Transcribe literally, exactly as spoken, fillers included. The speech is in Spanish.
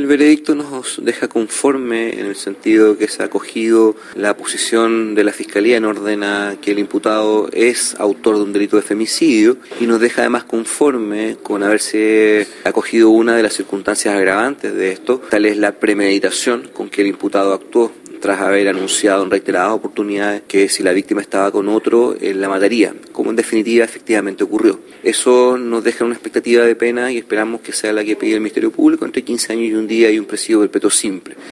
El veredicto nos deja conforme en el sentido que se ha acogido la posición de la Fiscalía en orden a que el imputado es autor de un delito de femicidio y nos deja además conforme con haberse acogido una de las circunstancias agravantes de esto, tal es la premeditación con que el imputado actuó, tras haber anunciado en reiteradas oportunidades que si la víctima estaba con otro, él la mataría, como en definitiva efectivamente ocurrió. Eso nos deja una expectativa de pena y esperamos que sea la que pide el Ministerio Público, entre quince años y un día y un presidio perpetuo simple.